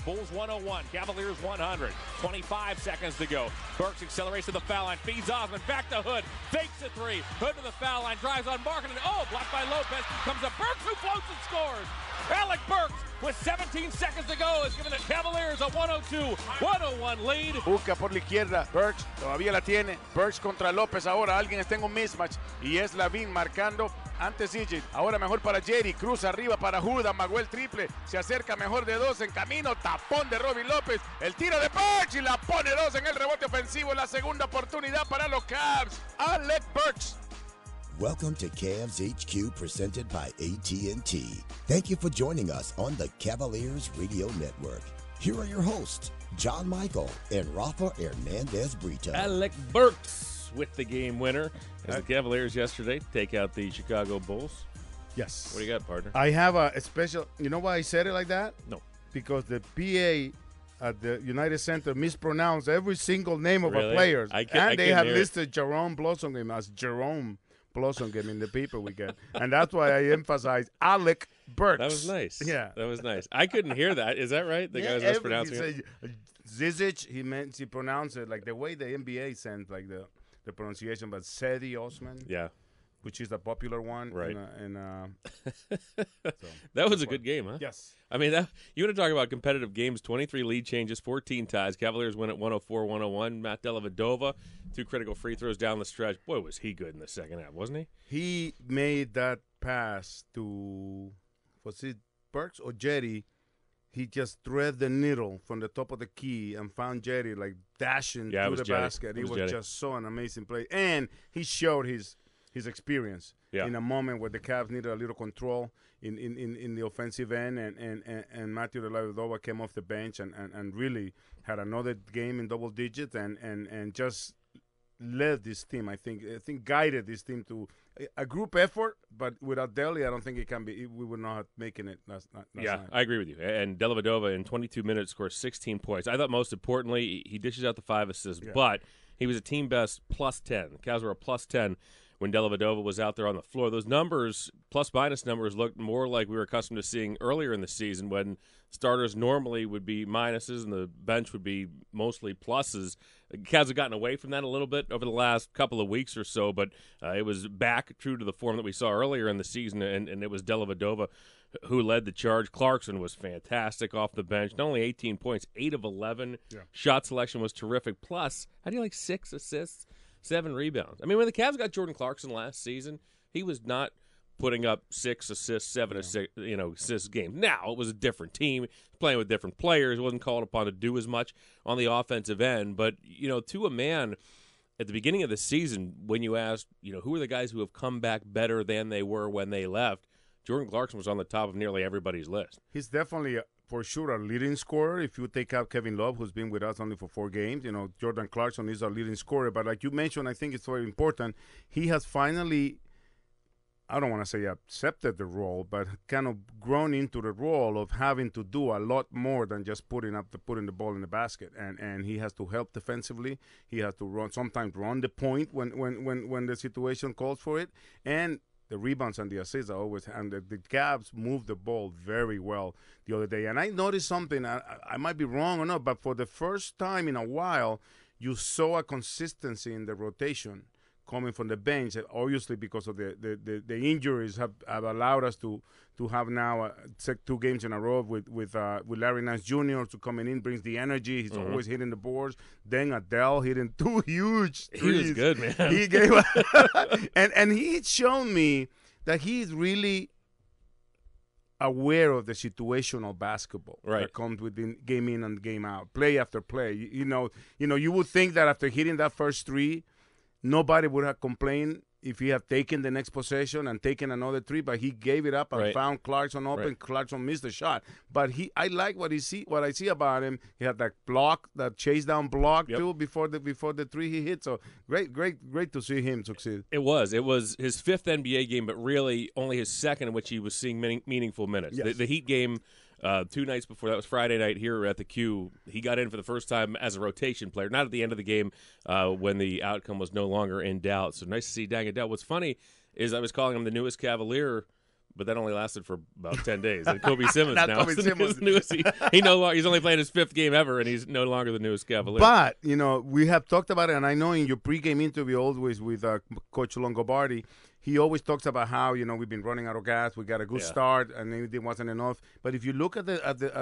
Bulls 101, Cavaliers 100. 25 seconds to go. Burks accelerates to the foul line, feeds Osman, back to Hood, fakes a three. Hood to the foul line, drives on Markkanen. Oh, blocked by Lopez. Comes up Burks, who floats and scores. Alec Burks, with 17 seconds to go, is giving the Cavaliers a 102-101 lead. Busca por la izquierda, Burks todavía la tiene. Burks contra López ahora, alguien está en un mismatch y es Lavin marcando ante Zizic. Ahora mejor para Jerry, cruza arriba para Judas, Maguel triple, se acerca mejor de dos en camino, tapón de Robin López, el tiro de Burks y la pone dos en el rebote ofensivo, la segunda oportunidad para los Cavs. Alec Burks. Welcome to Cavs HQ presented by AT&T. Thank you for joining us on the Cavaliers Radio Network. Here are your hosts, John Michael and Rafa Hernandez Brito. Alec Burks with the game winner as the Cavaliers yesterday take out the Chicago Bulls. Yes. What do you got, partner? I have a special, you know why I said it like that? No. Because the PA at the United Center mispronounced every single name of Really? our players. I And they had hear it. listed Jerome Blossomgame as Jerome Blossomgame in the paper we get. And that's why I emphasize Alec Burks. That was nice. Yeah. That was nice. I couldn't hear that. Is that right? The guy was mispronouncing it? Zizic, he pronounced it like the way the NBA sends like the pronunciation, but Cedi Osman, Yeah. which is the popular one. Right. So, That was a good game, huh? yes. I mean, you want to talk about competitive games, 23 lead changes, 14 ties. Cavaliers win at 104-101. Matt Dellavedova, 2 critical free throws down the stretch. Boy, was he good in the second half, wasn't he? He made that pass to, was it Burks or Jetty? He just thread the needle from the top of the key and found Jetty like dashing Yeah, it through was the Jetty. basket. It It was was Jetty. just so an amazing play. And he showed his experience in a moment where the Cavs needed a little control in the offensive end, and Matthew Dellavedova came off the bench and really had another game in double digits and just led this team. I think guided this team to a group effort, but without Delly, I don't think it can be. We would not have making it last Yeah, night. I agree with you. And Dellavedova in 22 minutes scores 16 points. I thought most importantly, he dishes out the 5 assists, but he was a team best plus 10. The Cavs were a plus 10 when Dellavedova was out there on the floor. Those numbers, plus-minus numbers, looked more like we were accustomed to seeing earlier in the season when starters normally would be minuses and the bench would be mostly pluses. The Cavs have gotten away from that a little bit over the last couple of weeks or so, but it was back true to the form that we saw earlier in the season, and it was Dellavedova who led the charge. Clarkson was fantastic off the bench. Not only 18 points, 8 of 11. Yeah. Shot selection was terrific. Plus, how do you like 6 assists? 7 rebounds. I mean, when the Cavs got Jordan Clarkson last season, he was not putting up 6 assists, 7 assists games. Now, it was a different team, playing with different players. He wasn't called upon to do as much on the offensive end. But, to a man, at the beginning of the season, when you asked, who are the guys who have come back better than they were when they left, Jordan Clarkson was on the top of nearly everybody's list. He's definitely, for sure, a leading scorer. If you take out Kevin Love, who's been with us only for 4 games, Jordan Clarkson is our leading scorer. But like you mentioned, I think it's very important. He has finally, I don't want to say accepted the role, but kind of grown into the role of having to do a lot more than just putting the ball in the basket. And he has to help defensively. He has to sometimes run the point when the situation calls for it. And the rebounds and the assists are always, and the Cavs moved the ball very well the other day. And I noticed something, I might be wrong or not, but for the first time in a while, you saw a consistency in the rotation coming from the bench, obviously because of the injuries have allowed us to have now 2 games in a row with Larry Nance Jr. to coming in, brings the energy. He's always hitting the boards. Then Adele hitting 2 huge threes. He was good, man. He gave and he's shown me that he's really aware of the situational basketball that comes within game in and game out, play after play. You would think that after hitting that first 3, nobody would have complained if he had taken the next possession and taken another 3, but he gave it up and found Clarkson open. Right. Clarkson missed the shot, but I like what I see about him. He had that block, that chase down block too before the 3 he hit. So great to see him succeed. It was his 5th NBA game, but really only his 2nd in which he was seeing meaningful minutes. Yes. The Heat game 2 nights before, that was Friday night here at the Q, he got in for the first time as a rotation player, not at the end of the game when the outcome was no longer in doubt. So nice to see Dang Adele. What's funny is I was calling him the newest Cavalier but that only lasted for about 10 days. And Kobe Simmons Not now Kobe is the Simmons. newest. He's only playing his 5th game ever, and he's no longer the newest Cavalier. But, we have talked about it, and I know in your pregame interview always with Coach Longobardi, he always talks about how, we've been running out of gas, we got a good start, and it wasn't enough. But if you look at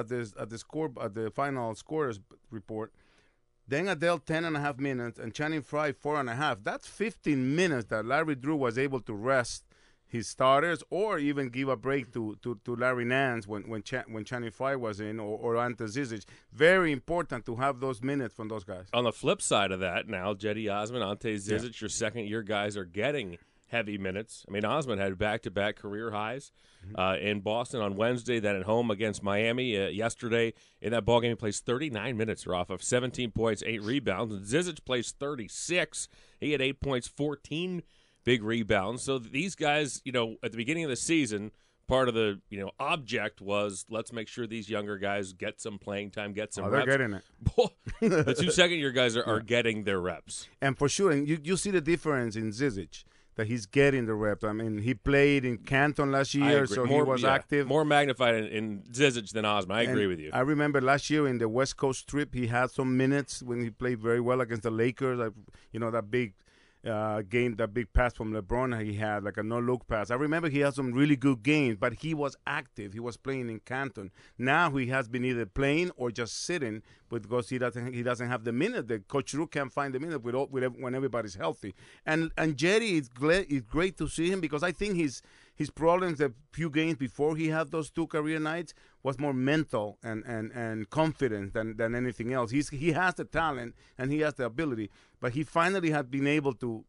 the final scorers report, then Adele 10.5 minutes and Channing Frye 4.5. That's 15 minutes that Larry Drew was able to rest his starters, or even give a break to Larry Nance when Channing Frye was in, or Ante Zizic. Very important to have those minutes from those guys. On the flip side of that, now Cedi Osman, Ante Zizic, your second-year guys are getting heavy minutes. I mean, Osman had back-to-back career highs in Boston on Wednesday, then at home against Miami yesterday. In that ballgame, he plays 39 minutes, off of 17 points, 8 rebounds. And Zizic plays 36. He had 8 points, 14 big rebounds. So these guys, at the beginning of the season, part of the object was let's make sure these younger guys get some playing time, get some reps. They're getting it. The 2 second-year guys are getting their reps. And for sure, and you see the difference in Zizic, that he's getting the reps. I mean, he played in Canton last year, so he was active. More magnified in Zizic than Osman. I agree with you. I remember last year in the West Coast trip, he had some minutes when he played very well against the Lakers. That big game, that big pass from LeBron he had, like a no-look pass. I remember he had some really good games, but he was active. He was playing in Canton. Now he has been either playing or just sitting because he doesn't have the minute. The Coach Drew can't find the minute when everybody's healthy. And Cedi, it's great to see him, because I think his problems the few games before he had those 2 career nights was more mental and confidence than anything else. He has the talent and he has the ability, but he finally had been able to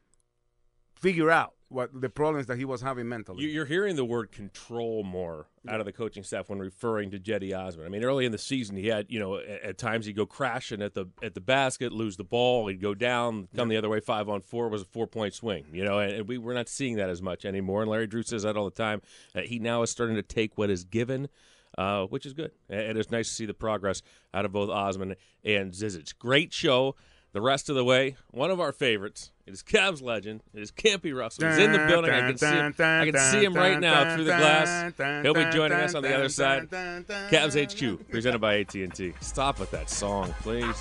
figure out what the problems that he was having mentally. You're hearing the word control more out of the coaching staff when referring to Cedi Osman. I mean, early in the season, he had, at times he'd go crashing at the basket, lose the ball, he'd go down, come the other way, 5-on-4 was a 4-point swing, and we're not seeing that as much anymore. And Larry Drew says that all the time. He now is starting to take what is given, which is good. And it's nice to see the progress out of both Osman and Zizic. Great show. The rest of the way, one of our favorites. It is Cavs legend. It is Campy Russell. He's in the building. I can see him right now through the glass. He'll be joining us on the other side. Cavs HQ, presented by AT&T. Stop with that song, please.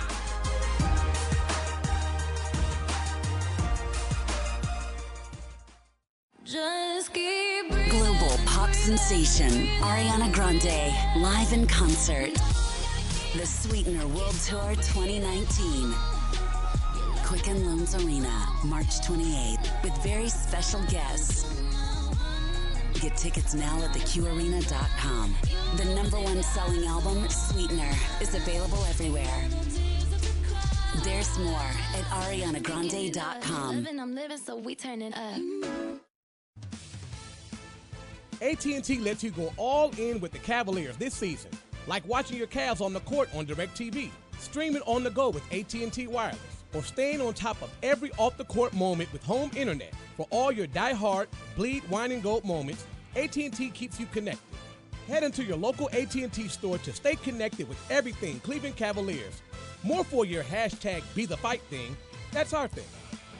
Global pop sensation Ariana Grande live in concert. The Sweetener World Tour 2019. Quicken Loans Arena, March 28th, with very special guests. Get tickets now at theqarena.com. The #1 selling album, Sweetener, is available everywhere. There's more at arianagrande.com. I'm living, so we turn it up. AT&T lets you go all in with the Cavaliers this season, like watching your Cavs on the court on DirecTV, streaming on the go with AT&T Wireless, or staying on top of every off-the-court moment with home internet. For all your die-hard, bleed, wine, and gold moments, AT&T keeps you connected. Head into your local AT&T store to stay connected with everything Cleveland Cavaliers. More for your #BeTheFight thing. That's our thing.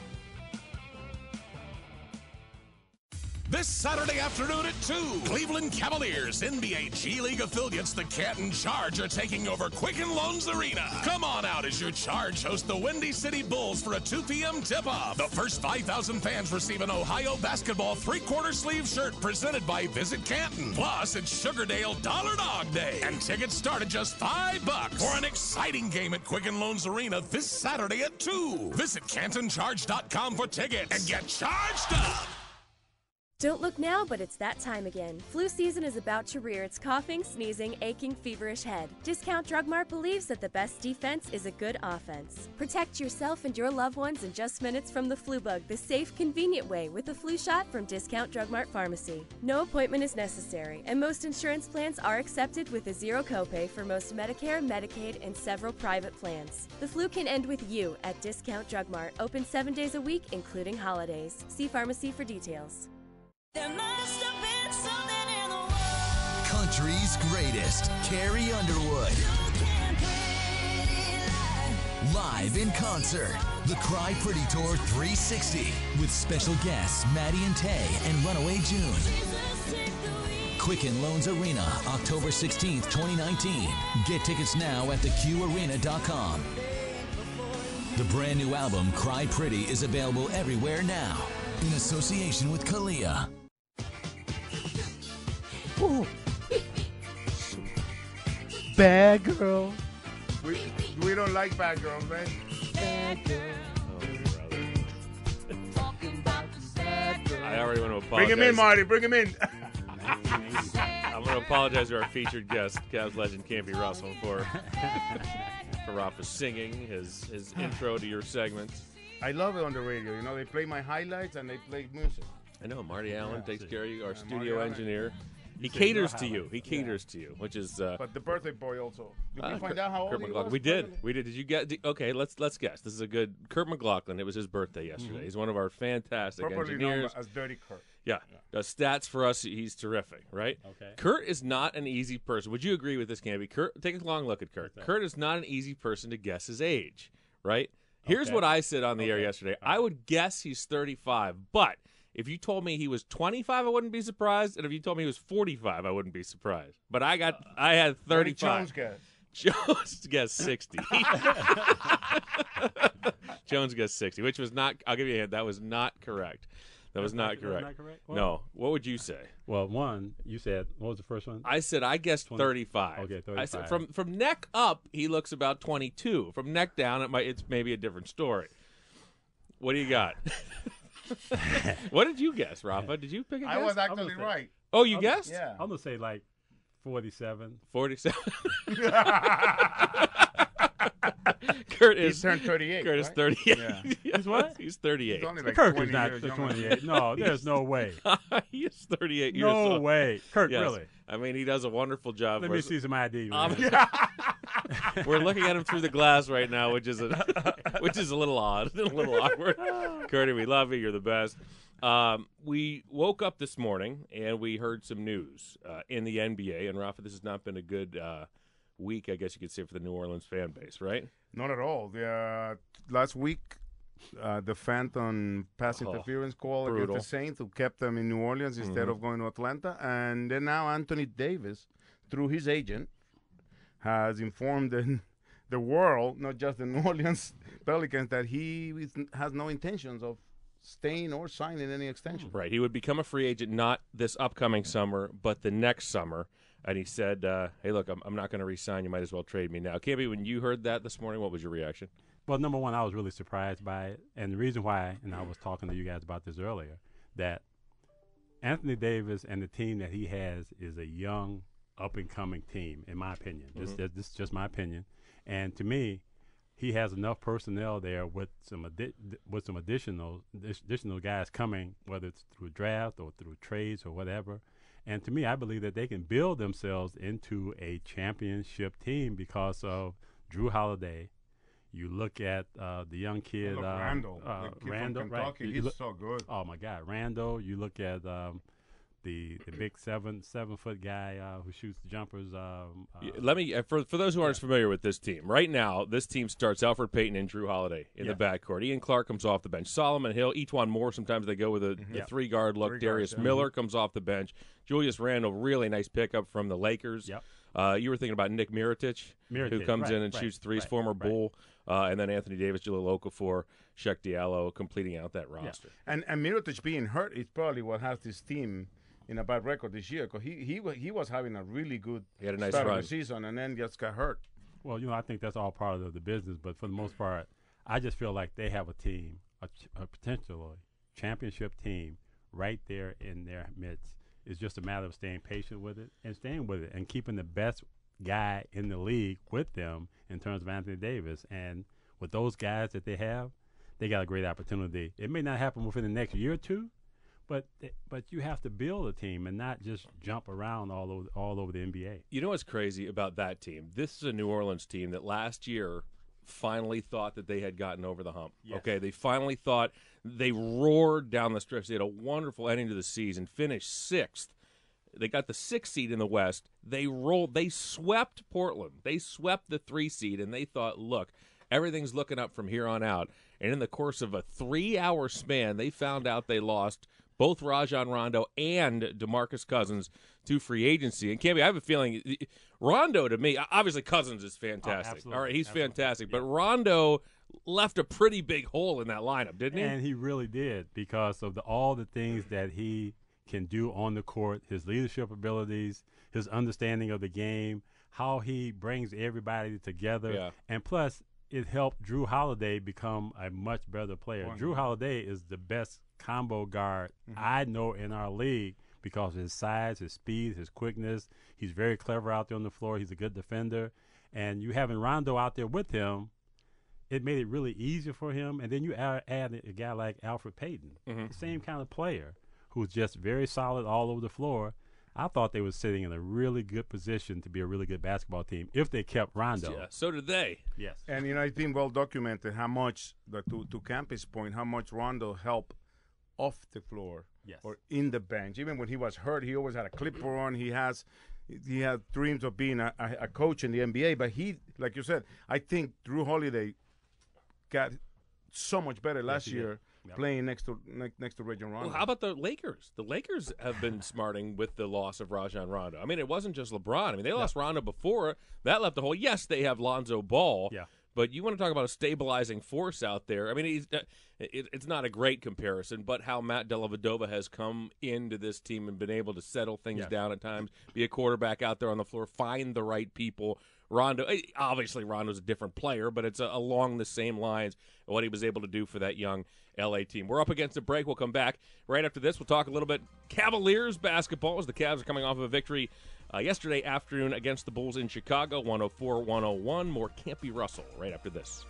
This Saturday afternoon at 2, Cleveland Cavaliers NBA G League affiliates, the Canton Charge, are taking over Quicken Loans Arena. Come on out as your Charge host the Windy City Bulls for a 2 p.m. tip-off. The first 5,000 fans receive an Ohio basketball 3/4 sleeve shirt presented by Visit Canton. Plus, it's Sugardale Dollar Dog Day, and tickets start at just $5 for an exciting game at Quicken Loans Arena this Saturday at 2. Visit CantonCharge.com for tickets and get charged up. Don't look now, but it's that time again. Flu season is about to rear its coughing, sneezing, aching, feverish head. Discount Drug Mart believes that the best defense is a good offense. Protect yourself and your loved ones in just minutes from the flu bug the safe, convenient way with a flu shot from Discount Drug Mart Pharmacy. No appointment is necessary, and most insurance plans are accepted with a zero copay for most Medicare, Medicaid, and several private plans. The flu can end with you at Discount Drug Mart, open 7 days a week, including holidays. See pharmacy for details. There must have been something in the world. Country's greatest, Carrie Underwood. Live in concert, the Cry Pretty Tour 360 with special guests Maddie and Tay and Runaway June. Quicken Loans Arena, October 16th, 2019. Get tickets now at theqarena.com. The brand new album, Cry Pretty, is available everywhere now in association with Kalia. Bad girl. We don't like bad girls, man. Bad girl. I already want to apologize. Bring him in, Marty. Bring him in. I'm going to apologize to our featured guest, Cavs legend Campy Russell, for Rafa's singing his intro to your segment. I love it on the radio. You know, they play my highlights and they play music. I know. Marty Allen takes care of you, our studio engineer. He caters to you. He caters to you, which is. But the birthday boy also. Did we find out how old he was? We did. Did you get? Okay, let's guess. This is a good Kurt McLaughlin. It was his birthday yesterday. Mm-hmm. He's one of our fantastic engineers. Known as Dirty Kurt. Yeah. Does stats for us. He's terrific, right? Okay. Kurt is not an easy person. Would you agree with this, Campy? Kurt, take a long look at Kurt. Kurt is not an easy person to guess his age, right? Here's what I said on the air yesterday. I would guess he's 35, but if you told me he was 25, I wouldn't be surprised, and if you told me he was 45, I wouldn't be surprised. But I had 35. Jones guess. Jones guessed 60. Jones guessed 60, which was not. I'll give you a hint. That was not correct. That was not correct. Not correct? No. What would you say? Well, one, you said, what was the first one? I said I guessed 35. Okay, 35. I said from neck up, he looks about 22. From neck down, it's maybe a different story. What do you got? What did you guess, Rafa? Did you pick a guess? I was actually right. Oh, you guessed? Yeah. I'm going to say like 47. 47. He's turned 38. Kurt is 38. Yeah. He's what? He's 38. He's only like Kurt 20 is not years 28. No, there's no way. He is 38 years old. No way. Kurt, yes. really? I mean, he does a wonderful job. Let me see some ID. We're looking at him through the glass right now, which is a little odd, a little awkward. Curdy, we love you. You're the best. We woke up this morning and we heard some news in the NBA. And Rafa, this has not been a good week, I guess you could say, for the New Orleans fan base, right? Not at all. Last week, the phantom pass interference call brutal. against the Saints, who kept them in New Orleans instead of going to Atlanta. And then now Anthony Davis, through his agent, has informed the world, not just the New Orleans Pelicans, that he has no intentions of staying or signing any extension. Right. He would become a free agent not this upcoming summer, but the next summer. And he said, hey, look, I'm not going to re-sign. You might as well trade me now. Campy, when you heard that this morning, what was your reaction? Well, number one, I was really surprised by it. And the reason why, and I was talking to you guys about this earlier, that Anthony Davis and the team that he has is a young, up-and-coming team, in my opinion. This is just my opinion. And to me, he has enough personnel there with some additional guys coming, whether it's through draft or through trades or whatever. And to me, I believe that they can build themselves into a championship team because of Drew Holiday. You look at the young kid, Randall. Randall, from Kentucky. Right? He's so good. Oh my God, Randall. You look at the big 7-foot guy who shoots jumpers. Let me for those who aren't familiar with this team. Right now, this team starts Alfred Payton and Drew Holiday in the backcourt. Ian Clark comes off the bench. Solomon Hill, Etuan Moore. Sometimes they go with a 3-guard look. Darius Miller comes off the bench. Julius Randle, really nice pickup from the Lakers. Yep. You were thinking about Nick Mirotic, who comes in and shoots threes, former Bull. And then Anthony Davis, Jahlil Okafor, Sheck Diallo completing out that roster. Yeah. And Mirotic being hurt is probably what has this team in a bad record this year, because he was having a really good start of the season and then just got hurt. Well, I think that's all part of the business, but for the most part, I just feel like they have a team, a potentially championship team right there in their midst. It's just a matter of staying patient with it and keeping the best guy in the league with them in terms of Anthony Davis. And with those guys that they have, they got a great opportunity. It may not happen within the next year or two, but you have to build a team and not just jump around all over the NBA. You know what's crazy about that team? This is a New Orleans team that last year finally thought that they had gotten over the hump. Yes. Okay, they finally thought. They roared down the stretch. They had a wonderful ending to the season, finished 6th. They got the 6th seed in the West. They swept Portland. They swept the 3 seed, and they thought, look, everything's looking up from here on out. And in the course of a 3-hour span, they found out they lost both Rajon Rondo and DeMarcus Cousins to free agency. And Camby, I have a feeling Rondo, to me, obviously Cousins is fantastic. All right, he's fantastic. Yeah. But Rondo left a pretty big hole in that lineup, didn't he? And he really did, because of all the things that he can do on the court, his leadership abilities, his understanding of the game, how he brings everybody together. Yeah. And plus, it helped Drew Holiday become a much better player. Drew Holiday is the best combo guard I know in our league because of his size, his speed, his quickness. He's very clever out there on the floor. He's a good defender. And you having Rondo out there with him, it made it really easy for him. And then you add a guy like Alfred Payton, the same kind of player, who's just very solid all over the floor. I thought they were sitting in a really good position to be a really good basketball team if they kept Rondo. Yeah, so did they. Yes. And, it's been well documented how much, to Campy's point, how much Rondo helped off the floor or in the bench. Even when he was hurt, he always had a clipboard on. He had dreams of being a coach in the NBA. But he, like you said, I think Drew Holiday got so much better last year. Yep. Playing next to Rajon Rondo. Well, how about the Lakers? The Lakers have been smarting with the loss of Rajon Rondo. I mean, it wasn't just LeBron. I mean, they lost Rondo before. That left a hole. Yes, they have Lonzo Ball. Yeah. But you want to talk about a stabilizing force out there. I mean, it's not a great comparison, but how Matt Dellavedova has come into this team and been able to settle things down at times, be a quarterback out there on the floor, find the right people. Rondo, obviously Rondo's a different player, but it's along the same lines of what he was able to do for that young L.A. team. We're up against a break. We'll come back right after this. We'll talk a little bit Cavaliers basketball as the Cavs are coming off of a victory yesterday afternoon against the Bulls in Chicago, 104-101. More Campy Russell right after this.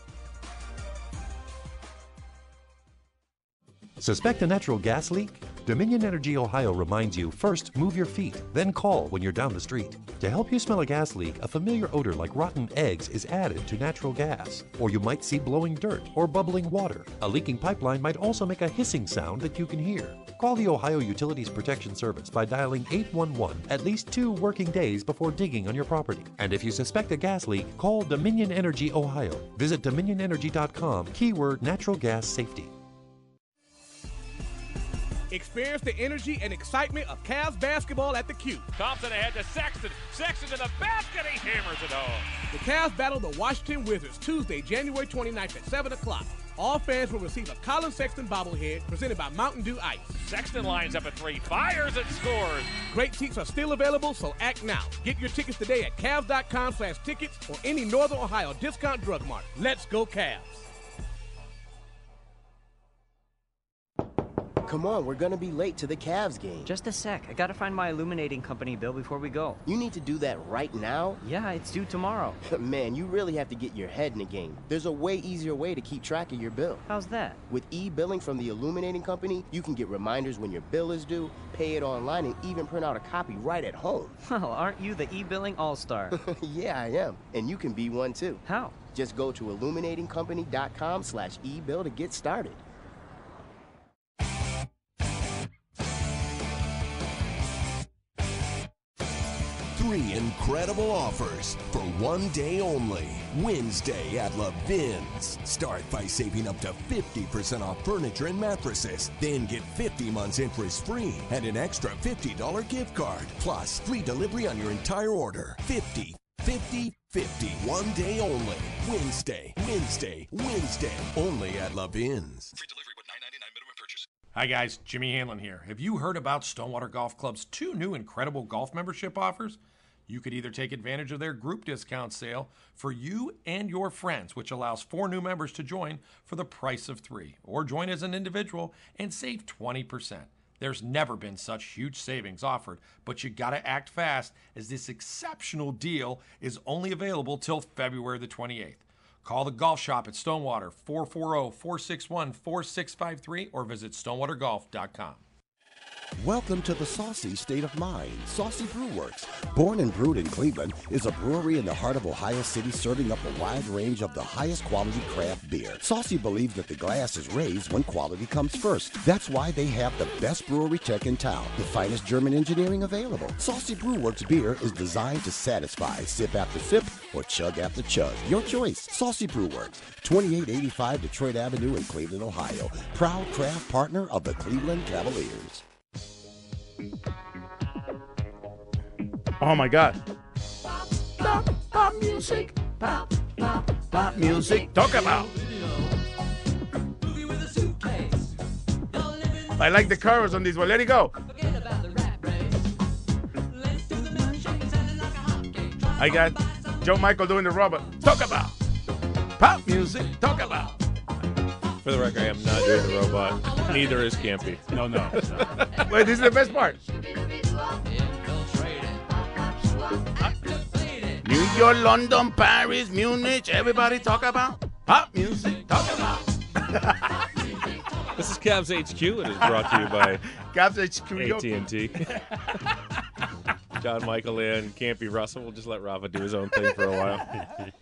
Suspect a natural gas leak? Dominion Energy Ohio reminds you, first move your feet, then call when you're down the street. To help you smell a gas leak, a familiar odor like rotten eggs is added to natural gas. Or you might see blowing dirt or bubbling water. A leaking pipeline might also make a hissing sound that you can hear. Call the Ohio Utilities Protection Service by dialing 811 at least 2 working days before digging on your property. And if you suspect a gas leak, call Dominion Energy Ohio. Visit dominionenergy.com, keyword natural gas safety. Experience the energy and excitement of Cavs basketball at the Q. Thompson ahead to Sexton. Sexton to the basket. He hammers it home. The Cavs battle the Washington Wizards Tuesday, January 29th at 7 o'clock. All fans will receive a Colin Sexton bobblehead presented by Mountain Dew Ice. Sexton lines up a 3, fires and scores. Great seats are still available, so act now. Get your tickets today at Cavs.com/tickets or any Northern Ohio discount drug mart. Let's go Cavs. Come on, we're gonna be late to the Cavs game. Just a sec. I gotta find my illuminating company bill before we go. You need to do that right now? Yeah, it's due tomorrow. Man, you really have to get your head in the game. There's a way easier way to keep track of your bill. How's that? With e-billing from the illuminating company, you can get reminders when your bill is due, pay it online, and even print out a copy right at home. Well, aren't you the e-billing all-star? Yeah, I am. And you can be one too. How? Just go to illuminatingcompany.com/e-bill to get started. 3 incredible offers for one day only. Wednesday at Levin's. Start by saving up to 50% off furniture and mattresses. Then get 50 months interest free and an extra $50 gift card. Plus free delivery on your entire order. 50, 50, 50. One day only. Wednesday. Only at Levin's. Free delivery with $9.99 minimum purchase. Hi guys, Jimmy Hanlon here. Have you heard about Stonewater Golf Club's 2 new incredible golf membership offers? You could either take advantage of their group discount sale for you and your friends, which allows 4 new members to join for the price of 3, or join as an individual and save 20%. There's never been such huge savings offered, but you gotta act fast as this exceptional deal is only available till February the 28th. Call the golf shop at Stonewater, 440-461-4653, or visit stonewatergolf.com. Welcome to the saucy state of mind. Saucy Brew Works, born and brewed in Cleveland, is a brewery in the heart of Ohio City serving up a wide range of the highest quality craft beer. Saucy believes that the glass is raised when quality comes first. That's why they have the best brewery tech in town, the finest German engineering available. Saucy Brew Works beer is designed to satisfy, sip after sip, or chug after chug. Your choice. Saucy Brew Works, 2885 Detroit Avenue in Cleveland, Ohio. Proud craft partner of the Cleveland Cavaliers. Oh my God. Pop music. Pop music. Talk about. I like the covers on this one. Let it go. I got Joe Michael doing the robot. Talk about. Pop music. Talk about. For the record, I am not doing the robot. Neither is Campy. No. Wait, this is the best part. New York, London, Paris, Munich, everybody talk about pop music. Talk about. This is Cavs HQ. It is brought to you by Cavs HQ AT&T. John Michael and Campy Russell. We'll just let Rafa do his own thing for a while.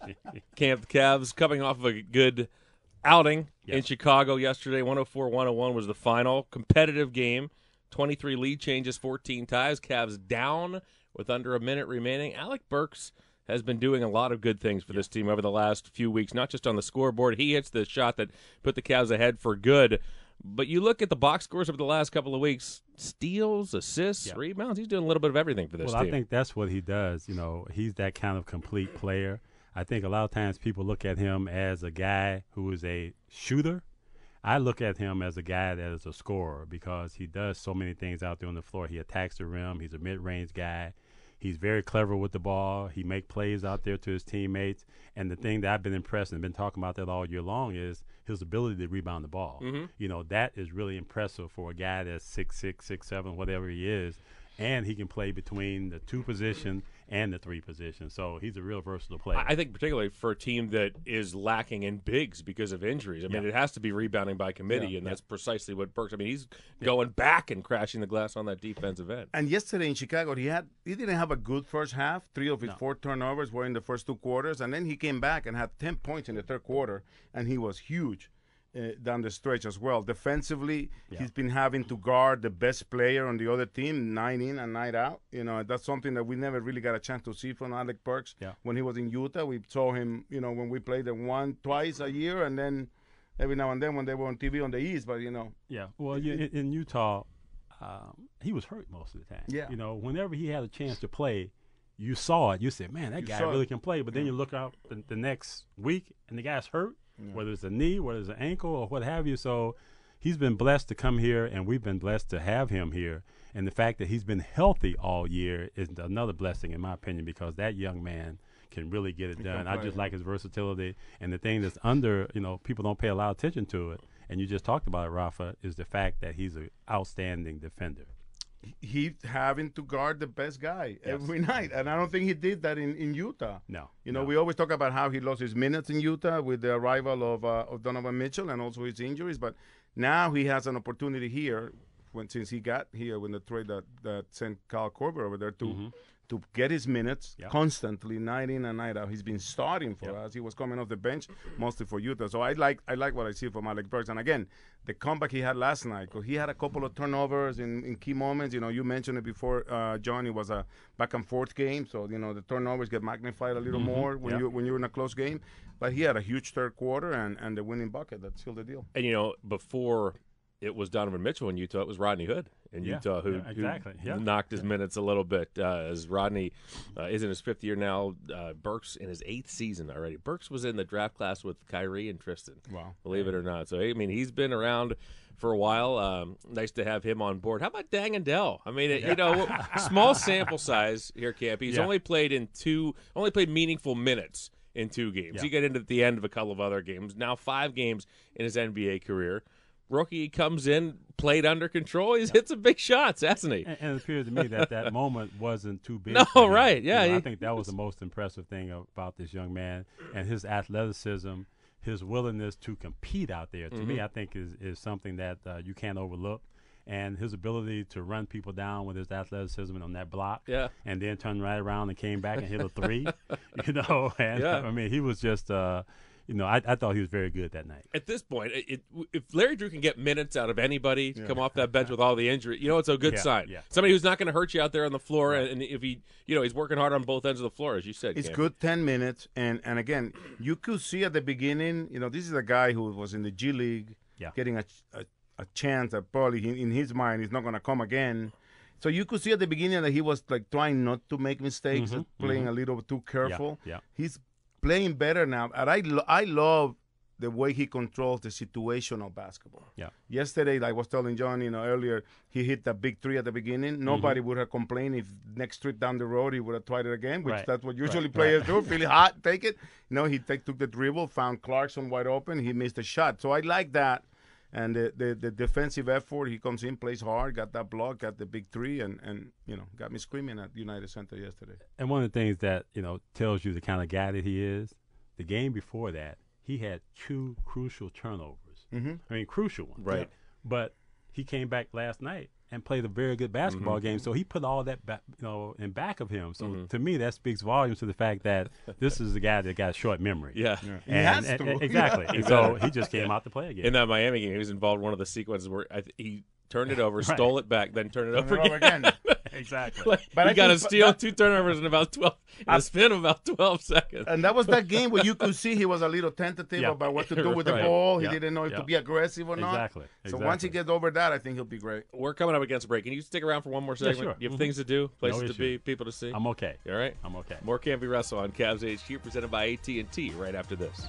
Cavs coming off of a good outing in Chicago yesterday. 104-101 was the final. Competitive game. 23 lead changes, 14 ties. Cavs down with under a minute remaining. Alec Burks has been doing a lot of good things for this team over the last few weeks, not just on the scoreboard. He hits the shot that put the Cavs ahead for good. But you look at the box scores over the last couple of weeks, steals, assists, rebounds. He's doing a little bit of everything for this team. I think that's what he does. You know, he's that kind of complete player. I think a lot of times people look at him as a guy who is a shooter. I look at him as a guy that is a scorer because he does so many things out there on the floor. He attacks the rim. He's a mid-range guy. He's very clever with the ball. He makes plays out there to his teammates. And the thing that I've been impressed and been talking about that all year long is his ability to rebound the ball. Mm-hmm. You know, that is really impressive for a guy that's 6'6", 6'7", whatever he is. And he can play between the 2 position and the 3 position. So he's a real versatile player. I think particularly for a team that is lacking in bigs because of injuries. I mean, it has to be rebounding by committee, and that's precisely what Burks. I mean, he's going back and crashing the glass on that defensive end. And yesterday in Chicago, he didn't have a good first half. 3 of his 4 turnovers were in the first 2 quarters, and then he came back and had 10 points in the third quarter, and he was huge. Down the stretch as well. Defensively, he's been having to guard the best player on the other team, night in and night out. You know, that's something that we never really got a chance to see from Alec Burks when he was in Utah. We saw him, you know, when we played them twice a year, and then every now and then when they were on TV on the East. But you know, well, in Utah, he was hurt most of the time. You know, whenever he had a chance to play, you saw it. You said, "Man, that guy really can play." But then you look out the next week, and the guy's hurt. Whether it's a knee, whether it's an ankle, or what have you. So he's been blessed to come here, and we've been blessed to have him here. And the fact that he's been healthy all year is another blessing, in my opinion, because that young man can really get it done. I just like his versatility. And the thing that's people don't pay a lot of attention to it, and you just talked about it, Rafa, is the fact that he's an outstanding defender. He's having to guard the best guy every night, and I don't think he did that in Utah. We always talk about how he lost his minutes in Utah with the arrival of Donovan Mitchell and also his injuries, but now he has an opportunity here since he got here when the trade that sent Kyle Korver over there to get his minutes constantly, night in and night out. He's been starting for us. He was coming off the bench mostly for Utah. So I like what I see from Alec Burks. And again, the comeback he had last night, because he had a couple of turnovers in key moments. You know, you mentioned it before, John. It was a back and forth game, so you know the turnovers get magnified a little more when you're in a close game. But he had a huge third quarter and the winning bucket that sealed the deal. And you know, before it was Donovan Mitchell in Utah, it was Rodney Hood in Utah who knocked his minutes a little bit. As Rodney is in his 5th year now, Burks in his 8th season already. Burks was in the draft class with Kyrie and Tristan. Wow. Believe it or not. So, I mean, he's been around for a while. Nice to have him on board. How about Dang and Dell? I mean, you know, small sample size here, Campy. He's only played meaningful minutes in 2 games. He got into the end of a couple of other games. Now 5 games in his NBA career. Rookie comes in, played under control. He's hit some big shots, hasn't he? And it appears to me that moment wasn't too big. No, right, yeah. You know, I think that was the most impressive thing about this young man, and his athleticism, his willingness to compete out there. To me, I think is something that you can't overlook. and his ability to run people down with his athleticism on that block, and then turn right around and came back and hit a three, and I mean, he was just, I thought he was very good that night. At this point, if Larry Drew can get minutes out of anybody to come off that bench with all the injury, it's a good sign. Yeah. Somebody who's not going to hurt you out there on the floor, and if he, he's working hard on both ends of the floor, as you said. It's Cam. good 10 minutes, and again, you could see at the beginning, this is a guy who was in the G League, getting a chance that probably in his mind is not going to come again. So you could see at the beginning that he was like trying not to make mistakes, playing a little too careful. Yeah. He's playing better now, and I love the way he controls the situational basketball. Yeah. Yesterday, like I was telling John, earlier, he hit that big three at the beginning. Nobody would have complained if next trip down the road he would have tried it again, which that's what usually players do. Feeling hot, take it. He took the dribble, found Clarkson wide open. He missed a shot. So I like that. And the defensive effort, he comes in, plays hard, got that block, got the big three, and got me screaming at United Center yesterday. And one of the things that, tells you the kind of guy that he is, the game before that, he had 2 crucial turnovers. I mean, crucial ones. Right. Yeah. But he came back last night and played a very good basketball game. So he put all that back, in back of him. So to me, that speaks volumes to the fact that this is a guy that got short memory. Yeah. He has to. Exactly. And so he just came out to play again. In that Miami game, he was involved in one of the sequences where he turned it over, stole it back, then turned it over again. Exactly. He got a steal, 2 turnovers in about 12, a spin of about 12 seconds. And that was that game where you could see he was a little tentative about what to do with the ball. He didn't know if to be aggressive or not. Exactly. So once he gets over that, I think he'll be great. We're coming up against a break. Can you stick around for one more segment? Yeah, sure. You have things to do, places to be, people to see? I'm okay. You all right? I'm okay. More Can't Be Wrestle on Cavs HQ, presented by AT&T right after this.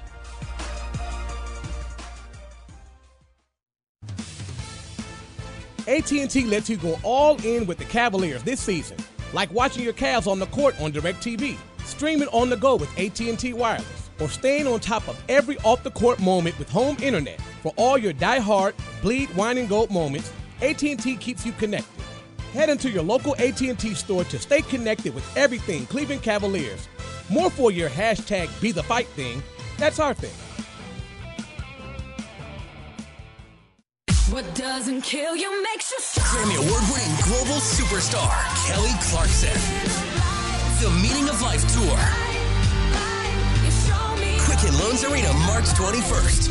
AT&T lets you go all in with the Cavaliers this season, like watching your Cavs on the court on DirecTV, streaming on the go with AT&T Wireless, or staying on top of every off-the-court moment with home internet. For all your die-hard, bleed, wine, and gold moments, AT&T keeps you connected. Head into your local AT&T store to stay connected with everything Cleveland Cavaliers. More for your #BeTheFight thing. That's our thing. What doesn't kill you makes you strong. Grammy Award-winning global superstar Kelly Clarkson. The Meaning of Life Tour. Quicken Loans Arena, March 21st.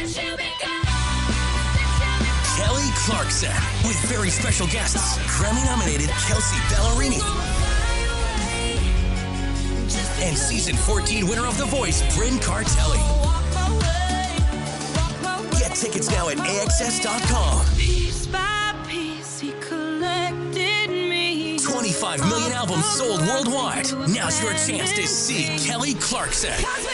Kelly Clarkson with very special guests, Grammy-nominated Kelsey Ballerini and season 14 winner of The Voice, Bryn Cartelli. Get tickets now at AXS.com. Piece by piece, he collected me. 25 million albums sold worldwide. Now's your chance to see Kelly Clarkson.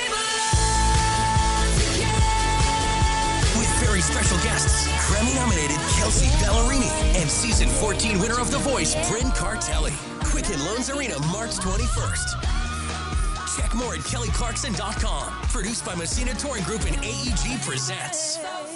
With very special guests, Grammy-nominated Kelsey Ballerini and season 14 winner of The Voice, Bryn Cartelli. Quicken Loans Arena, March 21st. Check more at kellyclarkson.com. Produced by Messina Touring Group and AEG Presents.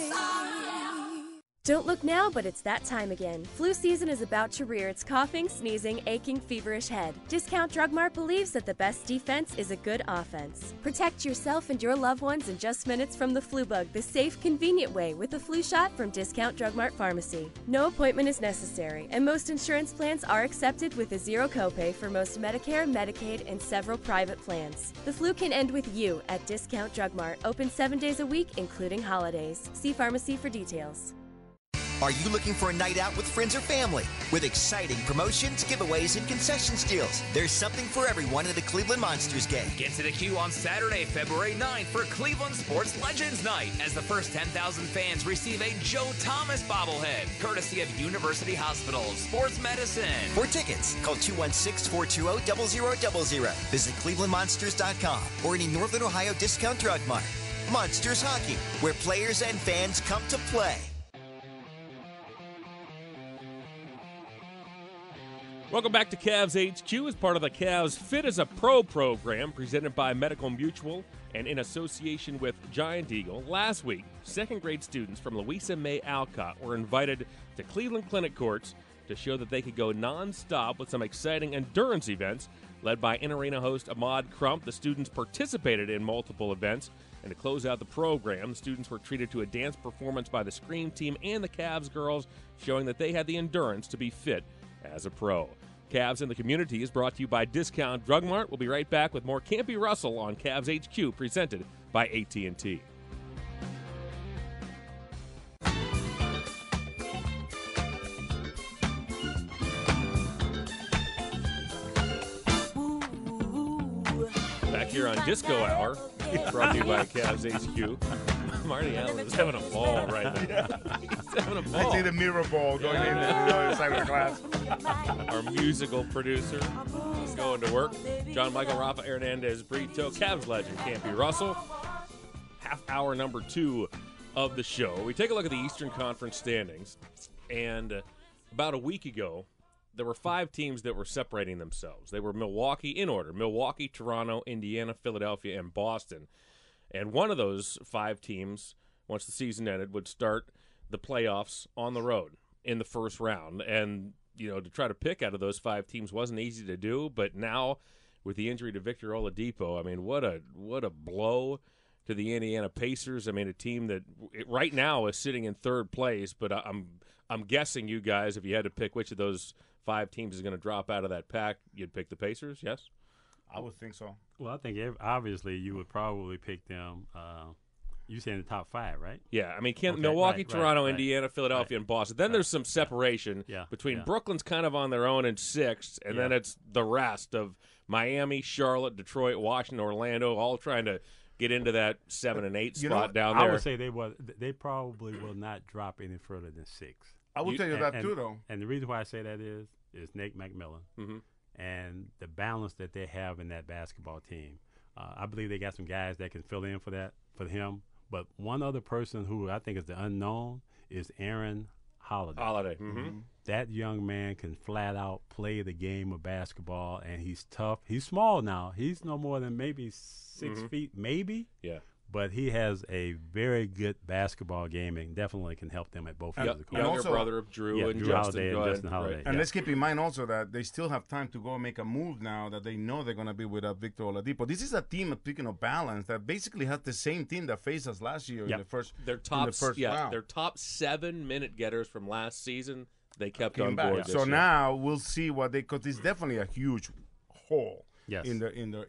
Don't look now, but it's that time again. Flu season is about to rear its coughing, sneezing, aching, feverish head. Discount Drug Mart believes that the best defense is a good offense. Protect yourself and your loved ones in just minutes from the flu bug the safe, convenient way with a flu shot from Discount Drug Mart Pharmacy. No appointment is necessary, and most insurance plans are accepted with a zero copay for most Medicare, Medicaid, and several private plans. The flu can end with you at Discount Drug Mart, open 7 days a week, including holidays. See pharmacy for details. Are you looking for a night out with friends or family? With exciting promotions, giveaways, and concession deals, there's something for everyone at the Cleveland Monsters game. Get to the queue on Saturday, February 9th for Cleveland Sports Legends Night as the first 10,000 fans receive a Joe Thomas bobblehead, courtesy of University Hospital Sports Medicine. For tickets, call 216-420-0000. Visit clevelandmonsters.com or any Northern Ohio Discount Drug Mart. Monsters Hockey, where players and fans come to play. Welcome back to Cavs HQ as part of the Cavs Fit as a Pro program presented by Medical Mutual and in association with Giant Eagle. Last week, second-grade students from Louisa May Alcott were invited to Cleveland Clinic Courts to show that they could go nonstop with some exciting endurance events led by in-arena host Ahmad Crump. The students participated in multiple events, And to close out the program, the students were treated to a dance performance by the Scream Team and the Cavs girls, showing that they had the endurance to be fit as a pro. Cavs in the Community is brought to you by Discount Drug Mart. We'll be right back with more Campy Russell on Cavs HQ, presented by AT&T. Back here on Disco Hour, brought to you by Cavs HQ. Marty Allen is having a ball right now. He's having a ball. I see the mirror ball going in the other side of the glass. Our musical producer is going to work. John Michael, Rafa Hernandez, Brito, Cavs legend Campy Russell. Half hour number 2 of the show. We take a look at the Eastern Conference standings. And about a week ago, there were 5 teams that were separating themselves. They were Milwaukee in order. Milwaukee, Toronto, Indiana, Philadelphia, and Boston. And one of those 5 teams, once the season ended, would start the playoffs on the road in the first round. And, you know, to try to pick out of those 5 teams wasn't easy to do. But now, with the injury to Victor Oladipo, I mean, what a blow to the Indiana Pacers. I mean, a team that right now is sitting in third place. But I'm guessing you guys, if you had to pick which of those 5 teams is going to drop out of that pack, you'd pick the Pacers, yes? I would think so. Well, I think obviously you would probably pick them. You say in the top 5, right? Yeah, I mean, Okay, Milwaukee, Toronto, right. Indiana, Philadelphia, and Boston. Then there's some separation between Brooklyn's kind of on their own in 6th, and then it's the rest of Miami, Charlotte, Detroit, Washington, Orlando, all trying to get into that 7 and 8 spot down there. I would say they probably will not drop any further than 6. I will tell you that too, though. And the reason why I say that is Nate McMillan and the balance that they have in that basketball team. I believe they got some guys that can fill in for him. But one other person who I think is the unknown is Aaron Holiday. That young man can flat out play the game of basketball, and he's tough. He's small now. He's no more than maybe 6 feet, maybe. Yeah. But he has a very good basketball game and definitely can help them at both ends of the court. Younger brother of Drew and Justin Holiday. And let's keep in mind also that they still have time to go make a move now that they know they're going to be without Victor Oladipo. This is a team, speaking of balance, that basically has the same team that faced us last year in the first round. Their top 7 minute getters from last season, they kept on board. So now we'll see what because it's definitely a huge hole. Yes. In the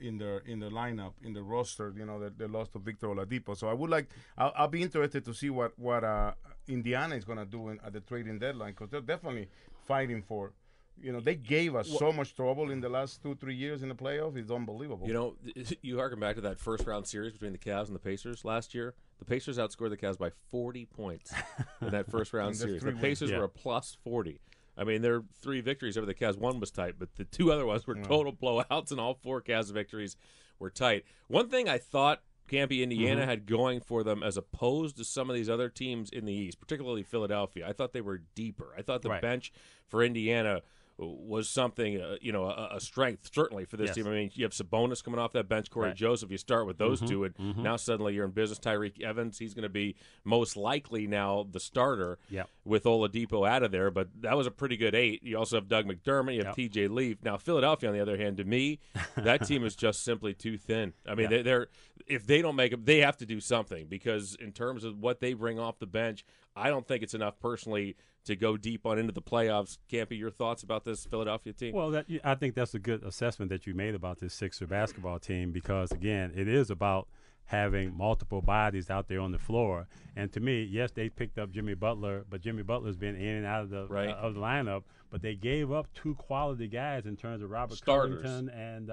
lineup, in the roster, you know, they lost to Victor Oladipo. So I'll be interested to see what Indiana is going to do at the trading deadline, because they're definitely fighting for, you know, they gave us so much trouble in the last 2-3 years in the playoffs. It's unbelievable. You know, you harken back to that first round series between the Cavs and the Pacers last year. The Pacers outscored the Cavs by 40 points in that first round series. The Pacers were a plus 40. I mean, their 3 victories over the Cavs, one was tight, but the 2 other ones were total blowouts, and all 4 Cavs victories were tight. One thing I thought Campy, Indiana had going for them as opposed to some of these other teams in the East, particularly Philadelphia, I thought they were deeper. I thought the bench for Indiana was something, a strength, certainly, for this team. I mean, you have Sabonis coming off that bench, Corey Joseph. You start with those 2, and now suddenly you're in business. Tyreek Evans, he's going to be most likely now the starter with Oladipo out of there, but that was a pretty good 8. You also have Doug McDermott. You have TJ Leaf. Now, Philadelphia, on the other hand, to me, that team is just simply too thin. I mean, they're if they don't make it, they have to do something, because in terms of what they bring off the bench, I don't think it's enough personally to go deep on into the playoffs. Campy, your thoughts about this Philadelphia team? Well, I think that's a good assessment that you made about this Sixer basketball team, because, again, it is about having multiple bodies out there on the floor. And to me, yes, they picked up Jimmy Butler, but Jimmy Butler's been in and out of the lineup. But they gave up 2 quality guys in terms of Robert Covington and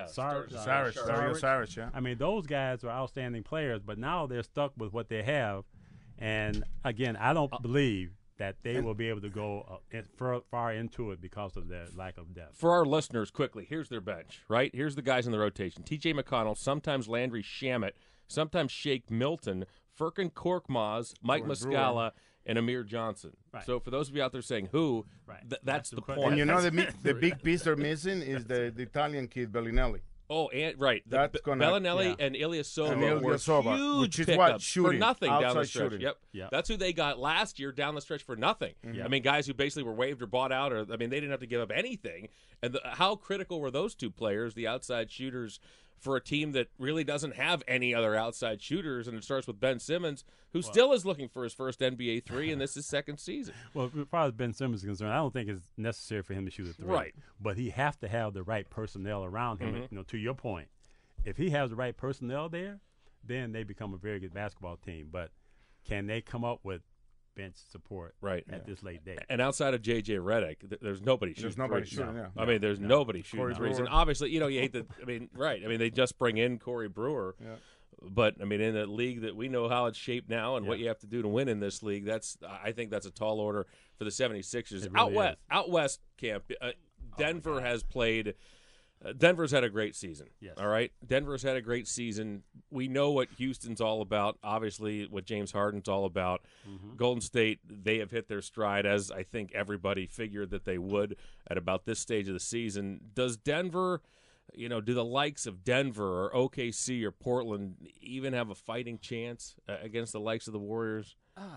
Saric. I mean, those guys are outstanding players, but now they're stuck with what they have. And, again, I don't believe that they will be able to go far into it because of their lack of depth. For our listeners, quickly, here's their bench, right? Here's the guys in the rotation. T.J. McConnell, sometimes Landry Shamet, sometimes Shake Milton, Furkan Korkmaz, Mike Muscala, and Amir Johnson. Right. So for those of you out there saying who, that's the point. And you know the big piece they're missing is the Italian kid, Bellinelli. Oh, and that's Bellinelli and Ilyasova were huge which is pickups shooting, for nothing down the stretch. Shooting. Yep, that's who they got last year down the stretch for nothing. I mean, guys who basically were waived or bought out, they didn't have to give up anything. And how critical were those 2 players, the outside shooters, for a team that really doesn't have any other outside shooters, and it starts with Ben Simmons, who still is looking for his first NBA three, and this is his second season. Well, as far as Ben Simmons is concerned, I don't think it's necessary for him to shoot a three. Right. But he have to have the right personnel around him. Mhm. To your point, if he has the right personnel there, then they become a very good basketball team. But can they come up with bench support at this late date? And outside of J.J. Redick, there's nobody shooting. There's nobody threes. shooting, No. yeah. I mean, there's nobody shooting Corey threes. Brewer. And obviously, you hate the. I mean, right. I mean, they just bring in Corey Brewer. Yeah. But I mean, in a league that we know how it's shaped now and what you have to do to win in this league, I think that's a tall order for the 76ers. It really Out west camp, Denver has played. Denver's had a great season. Yes. All right. Denver's had a great season. We know what Houston's all about. Obviously, what James Harden's all about. Golden State, they have hit their stride, as I think everybody figured that they would at about this stage of the season. Does Denver, do the likes of Denver or OKC or Portland even have a fighting chance against the likes of the Warriors?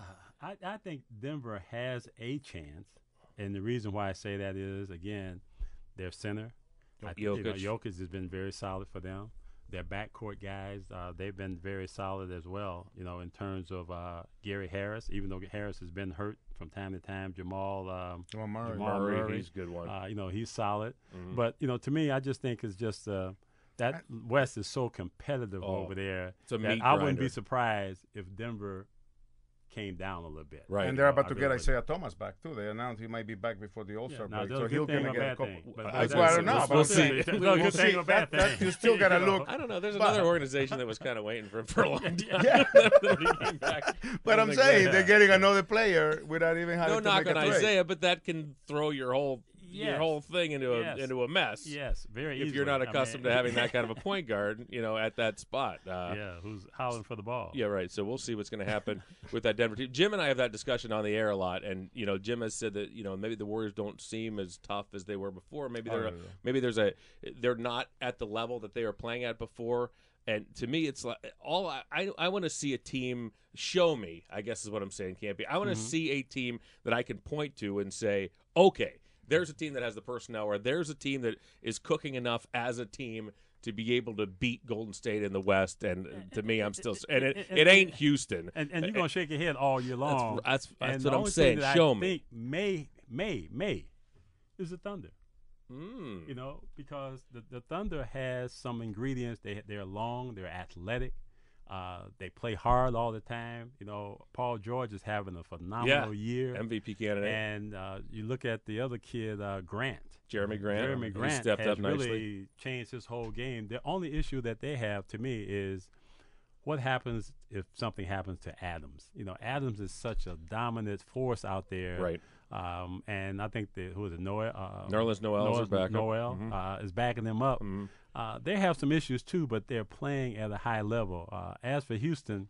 I think Denver has a chance, and the reason why I say that is, again, their center. Jokic has been very solid for them. Their backcourt guys, they've been very solid as well, in terms of Gary Harris, even though Harris has been hurt from time to time. Jamal Murray, he's a good one. He's solid. Mhm. But, to me, I just think it's just that West is so competitive over there it's a that meat I wouldn't grinder. be surprised if Denver came down a little bit. Right. And they're about I to really get would. Isaiah Thomas back too. They announced he might be back before the All-Star now, break, that's so a he'll good thing gonna or get a bad couple. thing, but That's that's- what I don't know. we'll but we'll see. see. It's not a We'll good thing see. or bad That thing. you still got to look. I don't know. There's But- another organization that was kind of waiting for him for a long time. Yeah. That he came back. But I I'm think saying that- they're getting another player without even having No to knock make a on trade. Isaiah, but that can throw your whole thing into a mess. Yes, very If easily. you're not I mean- accustomed to having that kind of a point guard, at that spot. Who's howling for the ball. Yeah, right. So we'll see what's going to happen with that Denver team. Jim and I have that discussion on the air a lot, and Jim has said that maybe the Warriors don't seem as tough as they were before. Maybe they're not at the level that they were playing at before. And to me, it's like I want to see a team show me. I guess is what I'm saying, Campy. I want to see a team that I can point to and say, okay, there's a team that has the personnel, or there's a team that is cooking enough as a team to be able to beat Golden State in the West. And to me, I'm still and it ain't Houston. And you're gonna shake your head all year long. That's And what the I'm only saying. thing that Show I me. think may is the Thunder. Because the Thunder has some ingredients. They're long, they're athletic, they play hard all the time. Paul George is having a phenomenal year, MVP candidate. And you look at the other kid, Grant. Jeremy Grant. He He stepped has up nicely. really changed his whole game. The only issue that they have, to me, is what happens if something happens to Adams. Adams is such a dominant force out there. Right. And I think who is it, Noel? Nerlens Noel is their backup. Noel is backing them up. They have some issues too, but they're playing at a high level. As for Houston,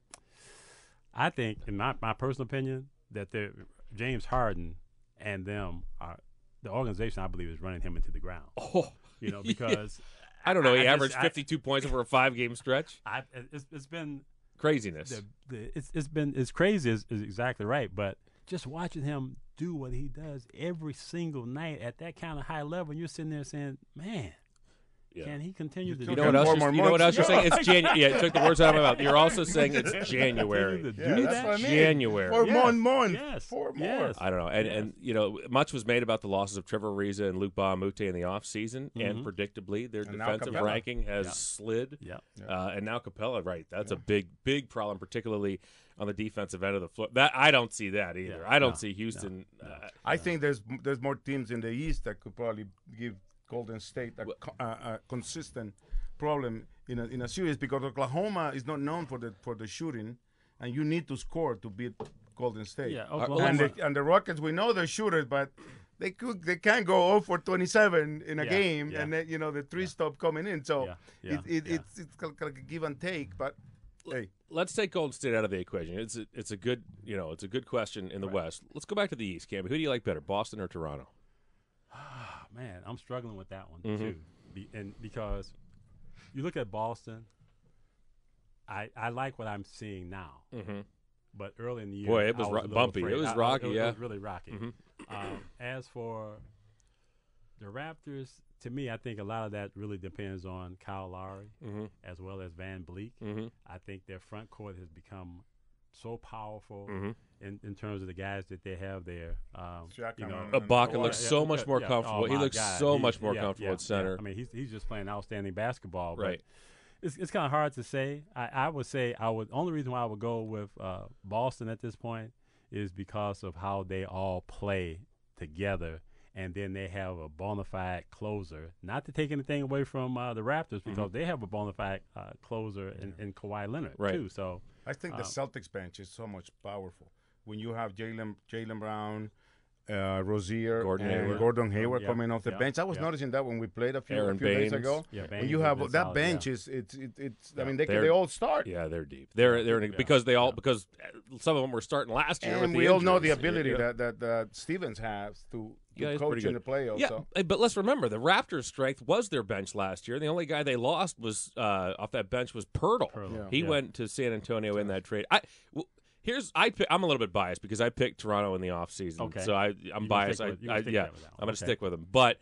I think, in my personal opinion, that James Harden and them are the organization. I believe is running him into the ground. Because I don't know. He I averaged 52 points over a 5-game stretch. It's been craziness. It's crazy is exactly right, but just watching him do what he does every single night at that kind of high level, and you're sitting there saying, man, can he continue to do You know what else? You know what else you're saying? It's January. Yeah, it took the words out of my mouth. You're also saying it's January. That's what I mean. January. 4 more. Yes. 4 more. Yes. I don't know. And much was made about the losses of Trevor Ariza and Luke Bahamute in the offseason, and predictably their And now defensive Capella. ranking has slid. And now Capella, right? That's a big problem, particularly on the defensive end of the floor. That I don't see that either. I don't see Houston. I think there's more teams in the East that could probably give Golden State a consistent problem in a series, because Oklahoma is not known for the shooting, and you need to score to beat Golden State. Yeah, Oklahoma. And the Rockets, we know they're shooters, but they can't go 0 for 27 in a game, and then, the three stop coming in. So it's like a give and take. But hey, let's take Golden State out of the equation. It's a good question in the West. Let's go back to the East, Campbell. Who do you like better, Boston or Toronto? Man, I'm struggling with that one too, because you look at Boston. I like what I'm seeing now, but early in the year, Boy, it was I a little bumpy. afraid. It was rocky. It was really rocky. As for The Raptors, to me, I think a lot of that really depends on Kyle Lowry as well as Van Bleek. I think their front court has become so powerful in terms of the guys that they have there. Ibaka looks so much more comfortable. He looks so much more comfortable at center. I mean, he's just playing outstanding basketball. Right. But it's kind of hard to say. I would say only reason why I would go with Boston at this point is because of how they all play together. And then they have a bona fide closer. Not to take anything away from the Raptors, because they have a bona fide closer in Kawhi Leonard, too. So I think the Celtics bench is so much powerful. When you have Jaylen Brown, Rozier, Gordon Hayward coming off the bench. I was noticing that when we played a few days ago. When you have that bench, it's I mean, they all start. Yeah, they're deep. They're because some of them were starting last year. And we all know the ability that Stevens has to coach in the playoffs. Yeah, so. But let's remember, the Raptors' strength was their bench last year. The only guy they lost was off that bench was Pirtle. He went to San Antonio in that trade. I'm a little bit biased because I picked Toronto in the offseason. Okay. So I'm biased. I'm going to stick with them. But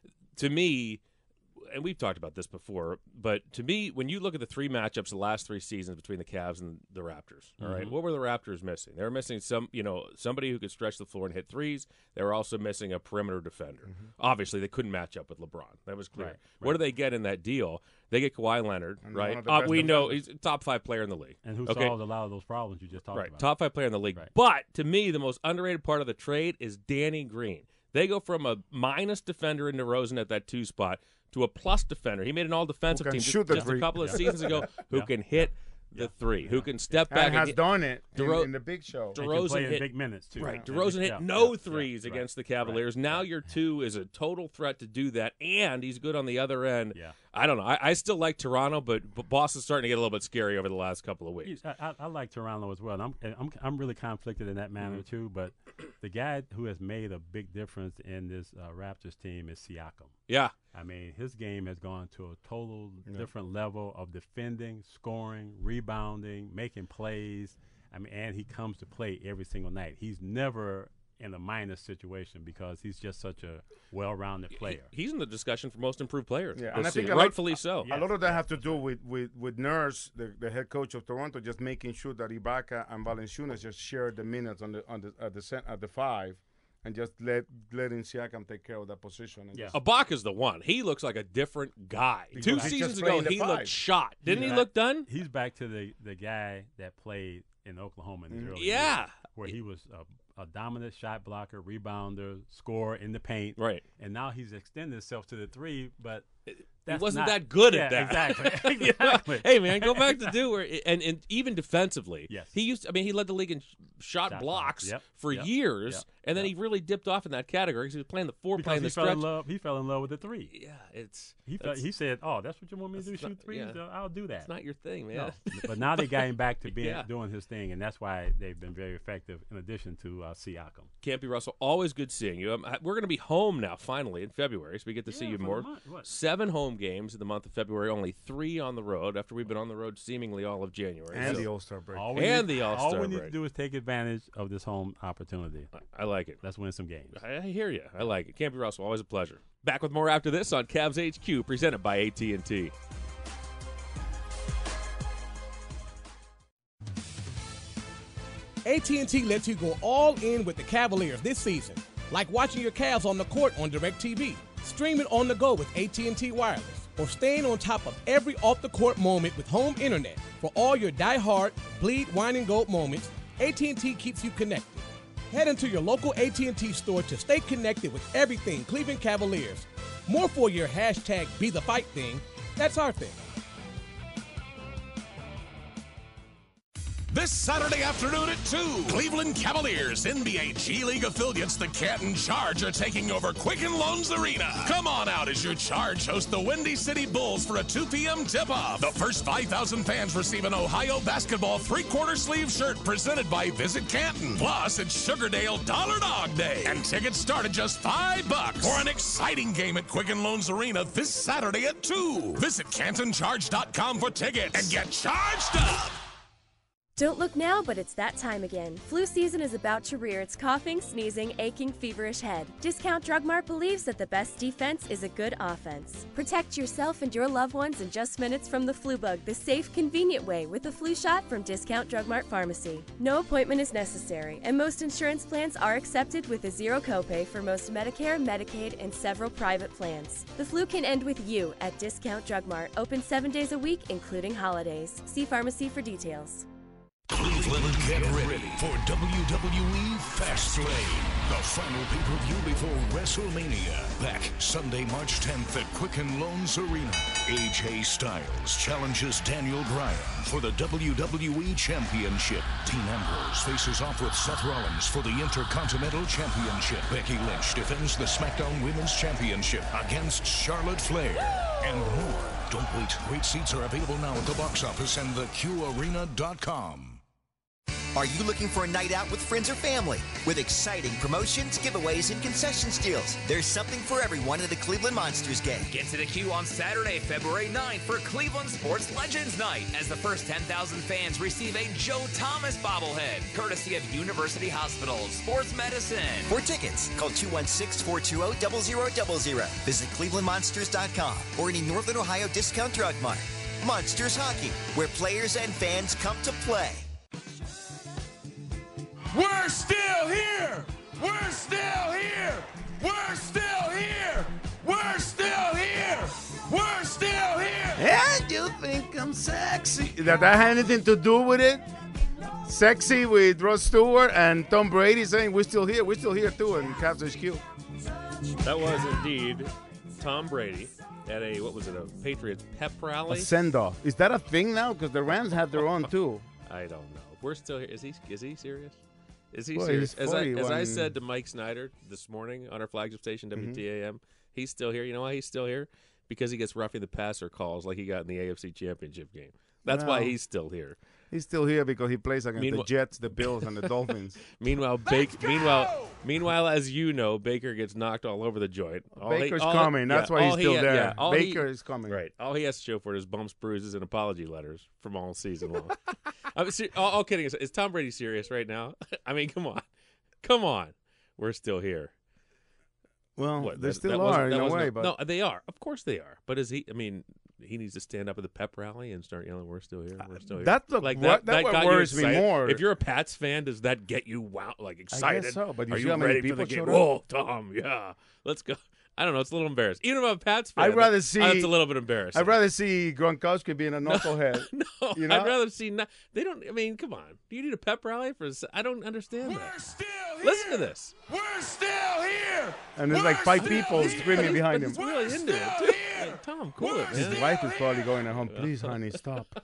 to me, and we've talked about this before, but to me, when you look at the three matchups the last 3 seasons between the Cavs and the Raptors, all right, what were the Raptors missing? They were missing somebody who could stretch the floor and hit threes. They were also missing a perimeter defender. Obviously, they couldn't match up with LeBron. That was clear. Right. What do they get in that deal? They get Kawhi Leonard, right? We know he's a top 5 player in the league. And who solved a lot of those problems you just talked about. Top 5 player in the league. Right. But to me, the most underrated part of the trade is Danny Green. They go from a minus defender in DeRozan at that 2 spot to a plus defender. He made an all-defensive team just a couple of seasons ago who can hit the 3, who can step back. And has done it in the big show. DeRozan hit big minutes, too. Right. DeRozan hit no threes against the Cavaliers. Now your 2 is a total threat to do that, and he's good on the other end. Yeah. I don't know. I still like Toronto, but Boston's starting to get a little bit scary over the last couple of weeks. I like Toronto as well. I'm really conflicted in that manner, too, but the guy who has made a big difference in this Raptors team is Siakam. Yeah. I mean, his game has gone to a total different level of defending, scoring, rebounding, making plays. I mean, and he comes to play every single night. He's never in a minus situation because he's just such a well-rounded player. He's in the discussion for most improved players. Yeah, and I think rightfully so. A lot of that have to do with Nurse, the head coach of Toronto, just making sure that Ibaka and Valanciunas just share the minutes at the 5. And just letting Siakam take care of that position. Ibaka's the one. He looks like a different guy. 2 seasons ago, he looked shot. Didn't he look done? He's back to the guy that played in Oklahoma in his early years, where he was a dominant shot blocker, rebounder, scorer in the paint. Right. And now he's extended himself to the 3, but he wasn't that good at that. Exactly. Hey, man, go back to and even defensively. Yes. He led the league in shot blocks for years, and then he really dipped off in that category because he was playing the 4, playing the stretch. He fell in love with the 3. Yeah, he said, "Oh, that's what you want me to do? Shoot threes? I'll do that." It's not your thing, man. No. But now they got him back to doing his thing, and that's why they've been very effective. In addition to Siakam, Campy Russell, always good seeing you. We're going to be home now finally in February, so we get to see you more. 7 home games in the month of February, only 3 on the road. After we've been on the road seemingly all of January, and the All-Star break, all we need to do is take advantage of this home opportunity. I like it. Let's win some games. I hear you. I like it. Campy Russell, always a pleasure. Back with more after this on Cavs HQ, presented by AT&T. AT&T lets you go all in with the Cavaliers this season, like watching your Cavs on the court on DirecTV, streaming on the go with AT&T Wireless, or staying on top of every off-the-court moment with home internet. For all your die-hard, bleed, wine, and gold moments, AT&T keeps you connected. Head into your local AT&T store to stay connected with everything Cleveland Cavaliers. More for your #BeTheFight thing. That's our thing. This Saturday afternoon at 2, Cleveland Cavaliers, NBA G League affiliates, the Canton Charge, are taking over Quicken Loans Arena. Come on out as your Charge host the Windy City Bulls for a 2 p.m. tip-off. The first 5,000 fans receive an Ohio basketball 3/4 sleeve shirt presented by Visit Canton. Plus, it's Sugardale Dollar Dog Day, and tickets start at just $5 for an exciting game at Quicken Loans Arena this Saturday at 2. Visit CantonCharge.com for tickets and get charged up. Don't look now, but it's that time again. Flu season is about to rear its coughing, sneezing, aching, feverish head. Discount Drug Mart believes that the best defense is a good offense. Protect yourself and your loved ones in just minutes from the flu bug the safe, convenient way with a flu shot from Discount Drug Mart Pharmacy. No appointment is necessary, and most insurance plans are accepted with a zero copay for most Medicare, Medicaid, and several private plans. The flu can end with you at Discount Drug Mart, open 7 days a week, including holidays. See pharmacy for details. Cleveland, get ready for WWE Fastlane, the final pay-per-view before WrestleMania. Back Sunday, March 10th at Quicken Loans Arena. AJ Styles challenges Daniel Bryan for the WWE Championship. Dean Ambrose faces off with Seth Rollins for the Intercontinental Championship. Becky Lynch defends the SmackDown Women's Championship against Charlotte Flair. And more. Don't wait. Great seats are available now at the box office and theqarena.com. Are you looking for a night out with friends or family? With exciting promotions, giveaways, and concession deals, there's something for everyone at the Cleveland Monsters game. Get to the queue on Saturday, February 9th for Cleveland Sports Legends Night as the first 10,000 fans receive a Joe Thomas bobblehead, courtesy of University Hospital Sports Medicine. For tickets, call 216-420-0000. Visit clevelandmonsters.com or any Northern Ohio Discount Drug Mart. Monsters Hockey, where players and fans come to play. We're still here! We're still here! We're still here! We're still here! We're still here! And you think I'm sexy? That had anything to do with it? Sexy with Rod Stewart and Tom Brady saying we're still here too in Cavs HQ. That was indeed Tom Brady at a Patriots pep rally? A send-off. Is that a thing now? Because the Rams have their own too. I don't know. We're still here. Is he serious? Is he Boy, serious? he's 41. As I said to Mike Snyder this morning on our flagship station, WTAM, he's still here. You know why he's still here? Because he gets roughing the passer calls like he got in the AFC Championship game. That's why he's still here. He's still here because he plays against the Jets, the Bills, and the Dolphins. Meanwhile, as you know, Baker gets knocked all over the joint. Baker's coming. That's why he's still there. Yeah, Baker is coming. Right. All he has to show for it is bumps, bruises, and apology letters from all season long. All kidding aside, is Tom Brady serious right now? I mean, come on. We're still here. Well, they still are in a way. But no, they are. Of course they are. But is he? I mean, he needs to stand up at the pep rally and start yelling, "We're still here. We're still here." That worries me more. If you're a Pats fan, does that get you excited? I guess so. But are you you ready for the game? Whoa, Tom! Yeah, let's go. I don't know. It's a little embarrassing. Even if I'm a Pats fan, I'd rather see. It's a little bit embarrassing. I'd rather see Gronkowski being a knucklehead. No, you know? I'd rather see. They don't. I mean, come on. Do you need a pep rally for? I don't understand that. We're still here. Listen to this. We're still here. And there's like 5 people screaming behind him. He's really into it. Too. Like, Tom, cool it, man. His wife is probably going at home. Please, honey, stop.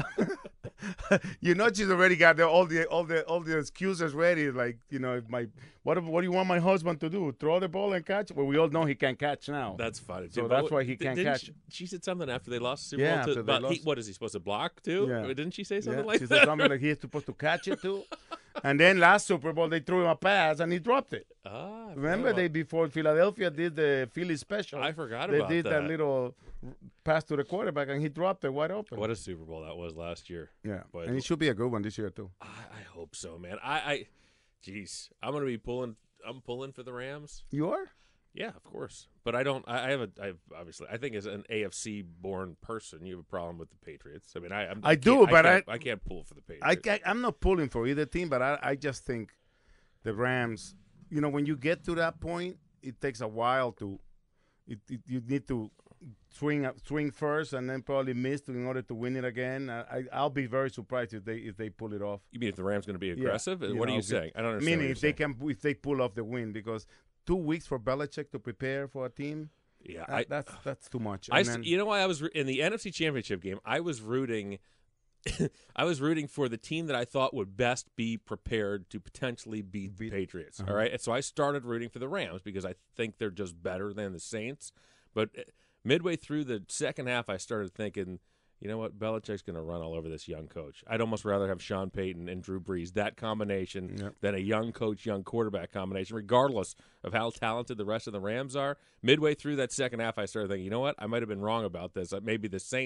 You know, she's already got all the excuses ready. Like, you know, what do you want my husband to do? Throw the ball and catch? Well, we all know he can't catch now. That's funny. So that's why he can't catch. She said something after they lost the Super Bowl. About what is he supposed to block too? Yeah. Didn't she say something She said something like he's supposed to catch it too. And then last Super Bowl they threw him a pass and he dropped it. Remember before Philadelphia did the Philly special? I forgot about that. They did that little pass to the quarterback and he dropped it wide open. What a Super Bowl that was last year. Yeah, but and it should be a good one this year too. I hope so, man. Jeez, I'm gonna be pulling. I'm pulling for the Rams. You are? Yeah, of course. But I don't. I obviously. I think as an AFC born person, you have a problem with the Patriots. I mean, I can't pull for the Patriots. I'm not pulling for either team, but I just think the Rams. You know, when you get to that point, it takes a while to. You need to swing first and then probably miss in order to win it again. I'll be very surprised if they pull it off. You mean if the Rams going to be aggressive? Yeah, what are you saying? I don't understand. Meaning if they pull off the win, because 2 weeks for Belichick to prepare for a team. Yeah, that's too much. You know why I was in the NFC Championship game? I was rooting. I was rooting for the team that I thought would best be prepared to potentially beat the Patriots. All right, and so I started rooting for the Rams because I think they're just better than the Saints. But midway through the second half, I started thinking, you know what, Belichick's going to run all over this young coach. I'd almost rather have Sean Payton and Drew Brees, that combination, than a young coach, young quarterback combination, regardless of how talented the rest of the Rams are. Midway through that second half, I started thinking, you know what, I might have been wrong about this. Maybe the Saints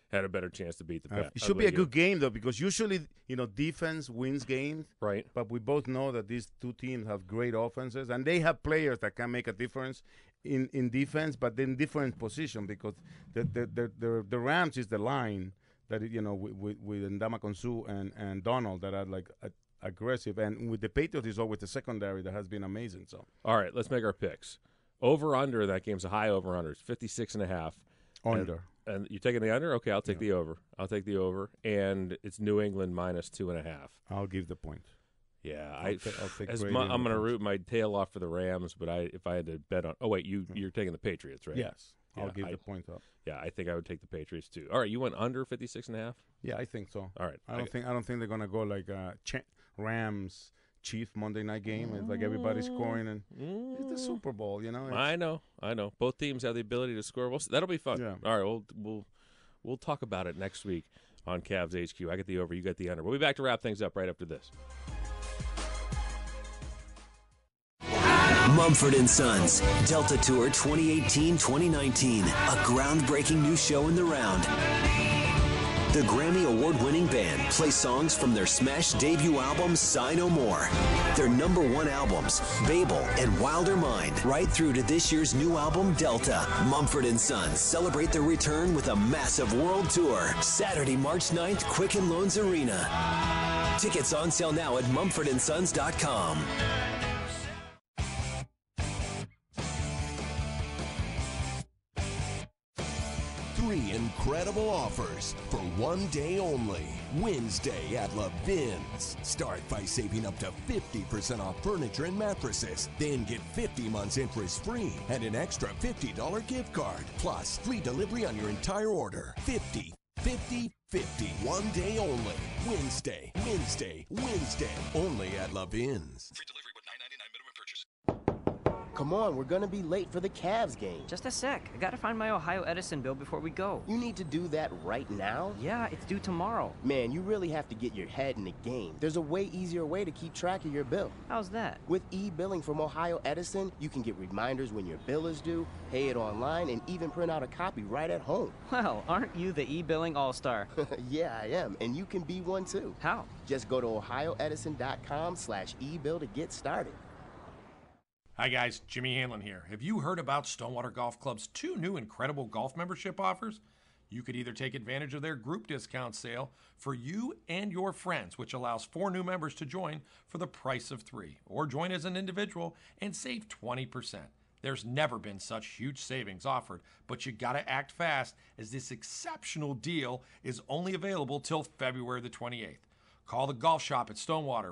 had a better chance to beat the It should be a good game, though, because usually, defense wins games. Right. But we both know that these two teams have great offenses, and they have players that can make a difference in defense, but in different position, because the Rams is the line that, with Ndamukong Suh and Donald that are like aggressive, and with the Patriots is always the secondary that has been amazing. So, all right, let's make our picks. Over-under in that game's a high over-under. It's 56.5. Under. And you taking the under? Okay, I'll take the over. I'll take the over. And it's New England minus 2.5. I'll give the point. Yeah, I'll take I'm going to root my tail off for the Rams, but if I had to bet on – oh, wait, you're taking the Patriots, right? Yes. I'll give the point up. Yeah, I think I would take the Patriots too. All right, you went under 56.5? Yeah, I think so. All right. I don't think they're going to go like Rams – Chief Monday night game. It's like everybody's scoring, and it's the Super Bowl, I know. Both teams have the ability to score. That'll be fun. Yeah. All right, we'll talk about it next week on Cavs HQ. I get the over, you get the under. We'll be back to wrap things up right after this. Mumford & Sons, Delta Tour 2018-2019, a groundbreaking new show in the round. The Grammy Award-winning band plays songs from their smash debut album, Sigh No More, their #1 albums, Babel and Wilder Mind, right through to this year's new album, Delta. Mumford & Sons celebrate their return with a massive world tour, Saturday, March 9th, Quicken Loans Arena. Tickets on sale now at mumfordandsons.com. 3 incredible offers for one day only. Wednesday at Levin's. Start by saving up to 50% off furniture and mattresses. Then get 50 months interest free and an extra $50 gift card. Plus free delivery on your entire order. 50, 50, 50. One day only. Wednesday. Only at Levin's. Free delivery with $9.99 minimum purchase. Come on, we're gonna be late for the Cavs game. Just a sec. I gotta find my Ohio Edison bill before we go. You need to do that right now? Yeah, it's due tomorrow. Man, you really have to get your head in the game. There's a way easier way to keep track of your bill. How's that? With e-billing from Ohio Edison, you can get reminders when your bill is due, pay it online, and even print out a copy right at home. Well, aren't you the e-billing all-star? Yeah, I am, and you can be one too. How? Just go to ohioedison.com/ebill to get started. Hi guys, Jimmy Hanlon here. Have you heard about Stonewater Golf Club's 2 new incredible golf membership offers? You could either take advantage of their group discount sale for you and your friends, which allows 4 new members to join for the price of 3, or join as an individual and save 20%. There's never been such huge savings offered, but you gotta act fast as this exceptional deal is only available till February the 28th. Call the golf shop at Stonewater,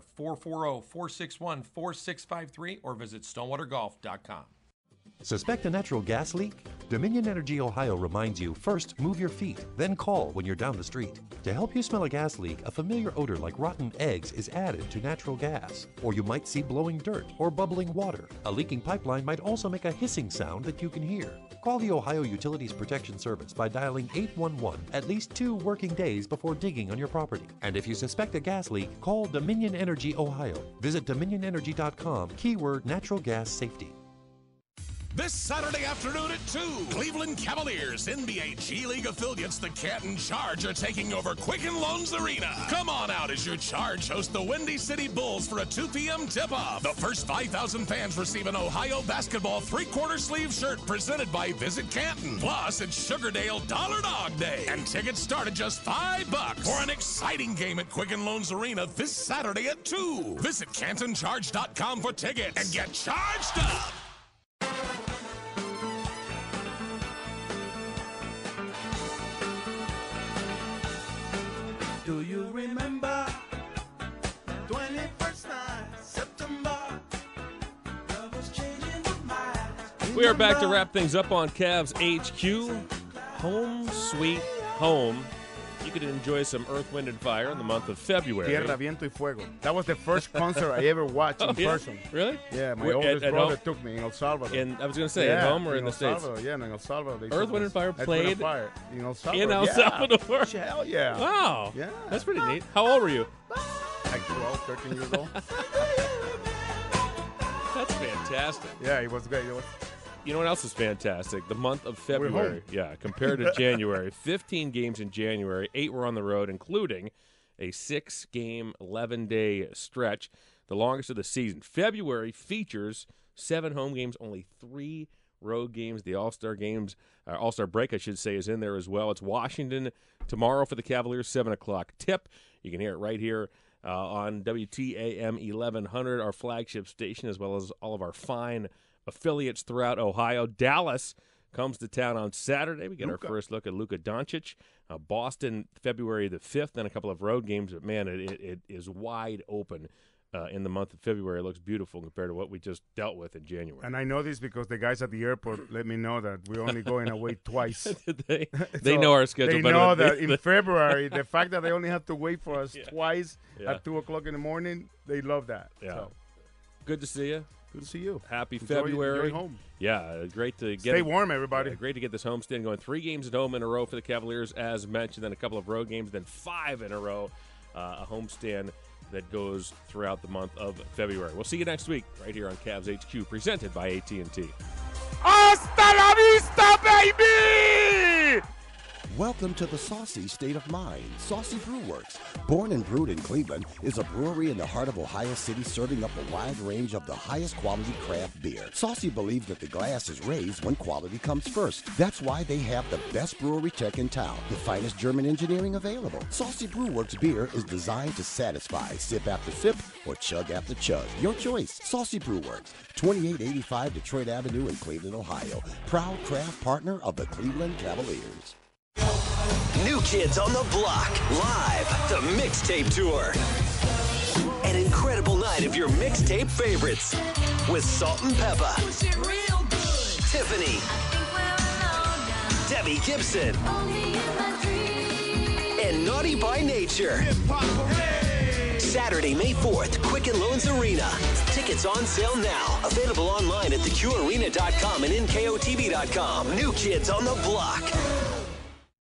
440-461-4653, or visit stonewatergolf.com. Suspect a natural gas leak? Dominion Energy Ohio reminds you, first move your feet, then call when you're down the street. To help you smell a gas leak, a familiar odor like rotten eggs is added to natural gas. Or you might see blowing dirt or bubbling water. A leaking pipeline might also make a hissing sound that you can hear. Call the Ohio Utilities Protection Service by dialing 811 at least 2 working days before digging on your property. And if you suspect a gas leak, call Dominion Energy Ohio. Visit dominionenergy.com, keyword natural gas safety. This Saturday afternoon at 2, Cleveland Cavaliers, NBA G League affiliates, the Canton Charge, are taking over Quicken Loans Arena. Come on out as your Charge host the Windy City Bulls for a 2 p.m. tip-off. The first 5,000 fans receive an Ohio basketball 3/4 sleeve shirt presented by Visit Canton. Plus, it's Sugardale Dollar Dog Day, and tickets start at just $5 for an exciting game at Quicken Loans Arena this Saturday at 2. Visit CantonCharge.com for tickets and get charged up. Do you remember 21st night, September? Love was changing the mind. We are back to wrap things up on Cavs HQ. Home sweet home. You could enjoy some Earth, Wind, and Fire in the month of February. Tierra, Viento y Fuego. That was the first concert I ever watched in person. Really? Yeah, my oldest brother took me in El Salvador. I was going to say, at home or in the States? Yeah, in El Salvador. Earth, Wind, and Fire played in El Salvador. In El Salvador? Hell yeah. Wow. Yeah. That's pretty neat. How old were you? Like 12, 13 years old. That's fantastic. Yeah, it was great. You know what else is fantastic? The month of February. Yeah, compared to January. 15 games in January. 8 were on the road, including a 6-game, 11-day stretch, the longest of the season. February features 7 home games, only 3 road games. The All-Star games, All-Star break, I should say, is in there as well. It's Washington tomorrow for the Cavaliers, 7 o'clock tip. You can hear it right here on WTAM 1100, our flagship station, as well as all of our fine affiliates throughout Ohio. Dallas comes to town on Saturday. We get our first look at Luka Doncic. Boston, February the 5th, then a couple of road games. But, man, it is wide open in the month of February. It looks beautiful compared to what we just dealt with in January. And I know this because the guys at the airport let me know that we're only going away twice. They know our schedule better. They know that in February, the fact that they only have to wait for us twice at 2 o'clock in the morning, they love that. Yeah. So. Good to see you. Good to see you. Happy Enjoy February. home. Yeah, great to get Stay warm, everybody. Great to get this homestand going. 3 games at home in a row for the Cavaliers, as mentioned, then a couple of road games, then 5 in a row, a homestand that goes throughout the month of February. We'll see you next week right here on Cavs HQ, presented by AT&T. Hasta la vista, baby! Welcome to the saucy state of mind. Saucy Brew Works, born and brewed in Cleveland, is a brewery in the heart of Ohio City serving up a wide range of the highest quality craft beer. Saucy believes that the glass is raised when quality comes first. That's why they have the best brewery tech in town, the finest German engineering available. Saucy Brew Works beer is designed to satisfy sip after sip or chug after chug. Your choice. Saucy Brew Works, 2885 Detroit Avenue in Cleveland, Ohio. Proud craft partner of the Cleveland Cavaliers. New Kids on the Block, live, the mixtape tour. An incredible night of your mixtape favorites with Salt and Peppa, Tiffany, Debbie Gibson, and Naughty by Nature. Saturday, May 4th, Quicken Loans Arena. Tickets on sale now. Available online at theqarena.com and nkotb.com. New Kids on the Block.